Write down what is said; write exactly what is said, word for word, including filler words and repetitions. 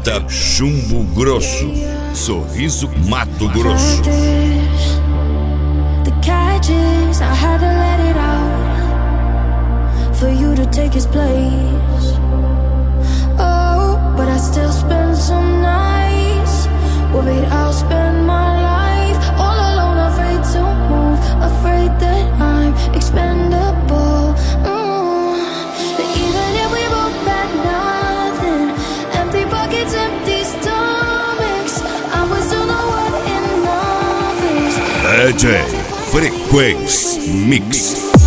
apresenta Chumbo Grosso, Sorriso Mato Grosso. The catches, I had to let it out for you to take his place. Oh, but I still spend some nights worried I'll spend my life all alone, afraid to move, afraid that I'm expendable. Mm. That even if we both had nothing, empty pockets, empty stomachs, I would still know what enough is. D J Frequência Mix.